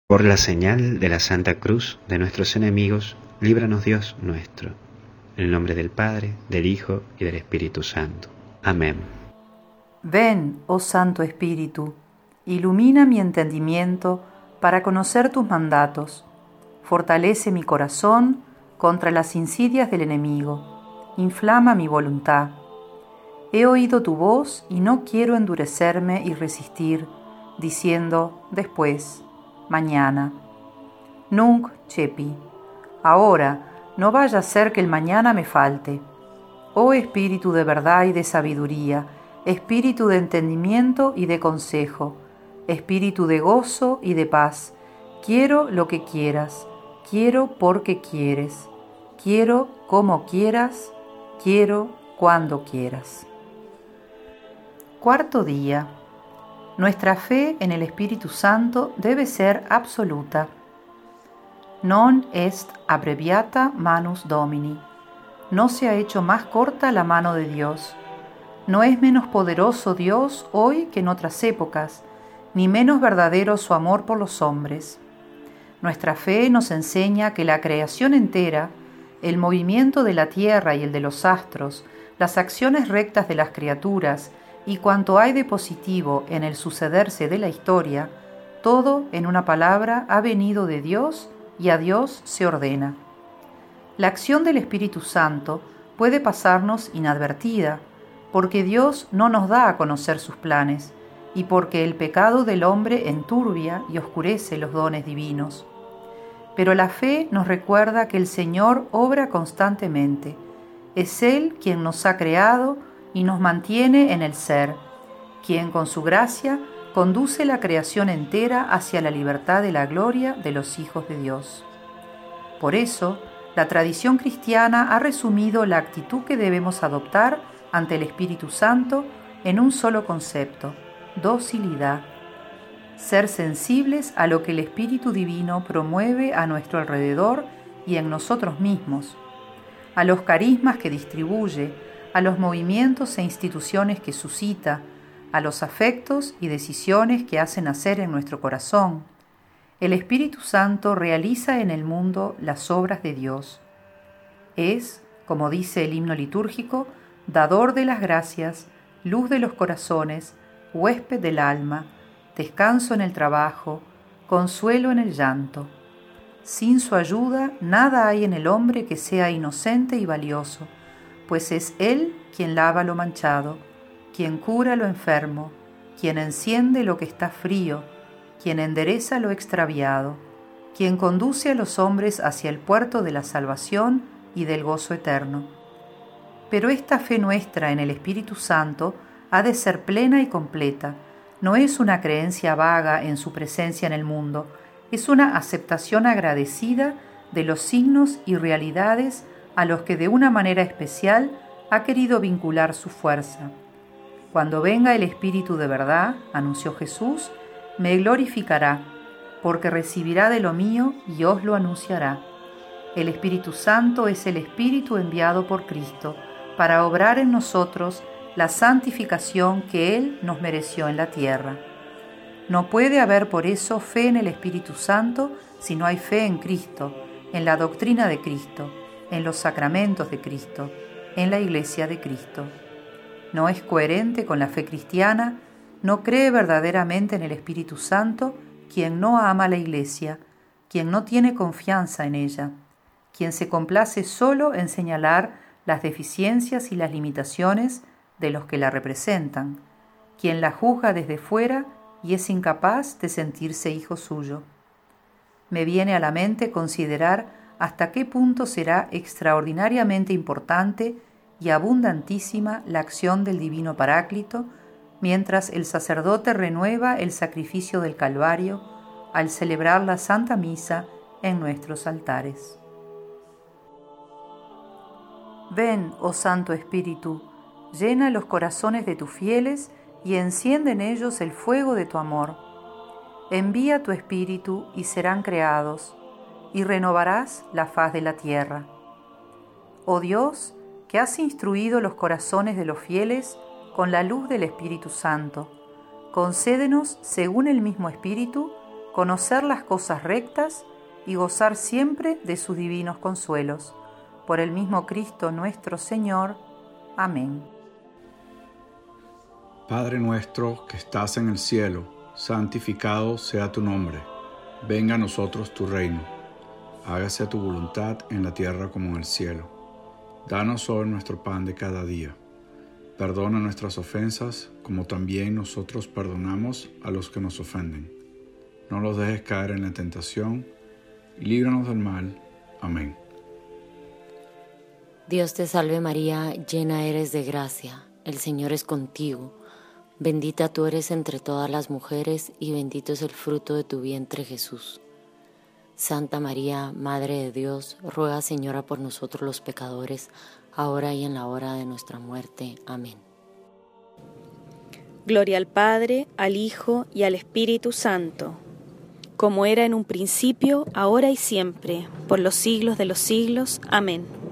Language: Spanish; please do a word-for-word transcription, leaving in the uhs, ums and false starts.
Por la señal de la Santa Cruz de nuestros enemigos, líbranos Dios nuestro. En el nombre del Padre, del Hijo y del Espíritu Santo. Amén. Ven, oh Santo Espíritu, ilumina mi entendimiento para conocer tus mandatos. Fortalece mi corazón contra las insidias del enemigo. Inflama mi voluntad. He oído tu voz y no quiero endurecerme y resistir, diciendo después, mañana. Nunc cepi. Ahora, no vaya a ser que el mañana me falte. Oh Espíritu de verdad y de sabiduría, Espíritu de entendimiento y de consejo, Espíritu de gozo y de paz, quiero lo que quieras, quiero porque quieres, quiero como quieras, quiero cuando quieras. Cuarto día. Nuestra fe en el Espíritu Santo debe ser absoluta. Non est abbreviata manus Domini. No se ha hecho más corta la mano de Dios. No es menos poderoso Dios hoy que en otras épocas, ni menos verdadero su amor por los hombres. Nuestra fe nos enseña que la creación entera, el movimiento de la tierra y el de los astros, las acciones rectas de las criaturas y cuanto hay de positivo en el sucederse de la historia, todo, en una palabra, ha venido de Dios y a Dios se ordena. La acción del Espíritu Santo puede pasarnos inadvertida, porque Dios no nos da a conocer sus planes y porque el pecado del hombre enturbia y oscurece los dones divinos. Pero la fe nos recuerda que el Señor obra constantemente. Es Él quien nos ha creado y nos mantiene en el ser, quien con su gracia conduce la creación entera hacia la libertad de la gloria de los hijos de Dios. Por eso, la tradición cristiana ha resumido la actitud que debemos adoptar ante el Espíritu Santo en un solo concepto: docilidad. Ser sensibles a lo que el Espíritu Divino promueve a nuestro alrededor y en nosotros mismos, a los carismas que distribuye, a los movimientos e instituciones que suscita, a los afectos y decisiones que hace nacer en nuestro corazón. El Espíritu Santo realiza en el mundo las obras de Dios. Es, como dice el himno litúrgico, dador de las gracias, luz de los corazones, huésped del alma, descanso en el trabajo, consuelo en el llanto. Sin su ayuda, nada hay en el hombre que sea inocente y valioso, pues es Él quien lava lo manchado, quien cura lo enfermo, quien enciende lo que está frío, quien endereza lo extraviado, quien conduce a los hombres hacia el puerto de la salvación y del gozo eterno. Pero esta fe nuestra en el Espíritu Santo ha de ser plena y completa. No es una creencia vaga en su presencia en el mundo, es una aceptación agradecida de los signos y realidades a los que de una manera especial ha querido vincular su fuerza. Cuando venga el Espíritu de verdad, anunció Jesús, me glorificará, porque recibirá de lo mío y os lo anunciará. El Espíritu Santo es el Espíritu enviado por Cristo para obrar en nosotros la santificación que Él nos mereció en la tierra. No puede haber por eso fe en el Espíritu Santo si no hay fe en Cristo, en la doctrina de Cristo, en los sacramentos de Cristo, en la Iglesia de Cristo. No es coherente con la fe cristiana, no cree verdaderamente en el Espíritu Santo quien no ama a la Iglesia, quien no tiene confianza en ella, quien se complace solo en señalar las deficiencias y las limitaciones de los que la representan, quien la juzga desde fuera y es incapaz de sentirse hijo suyo. Me viene a la mente considerar hasta qué punto será extraordinariamente importante y abundantísima la acción del Divino Paráclito mientras el sacerdote renueva el sacrificio del Calvario al celebrar la Santa Misa en nuestros altares. Ven, oh Santo Espíritu, llena los corazones de tus fieles y enciende en ellos el fuego de tu amor. Envía tu Espíritu y serán creados, y renovarás la faz de la tierra. Oh Dios, que has instruido los corazones de los fieles con la luz del Espíritu Santo, concédenos, según el mismo Espíritu, conocer las cosas rectas y gozar siempre de sus divinos consuelos. Por el mismo Cristo nuestro Señor. Amén. Padre nuestro que estás en el cielo, santificado sea tu nombre. Venga a nosotros tu reino. Hágase tu voluntad en la tierra como en el cielo. Danos hoy nuestro pan de cada día. Perdona nuestras ofensas, como también nosotros perdonamos a los que nos ofenden. No los dejes caer en la tentación, y líbranos del mal. Amén. Dios te salve María, llena eres de gracia, el Señor es contigo. Bendita tú eres entre todas las mujeres, y bendito es el fruto de tu vientre Jesús. Santa María, Madre de Dios, ruega Señora por nosotros los pecadores, ahora y en la hora de nuestra muerte. Amén. Gloria al Padre, al Hijo y al Espíritu Santo, como era en un principio, ahora y siempre, por los siglos de los siglos. Amén.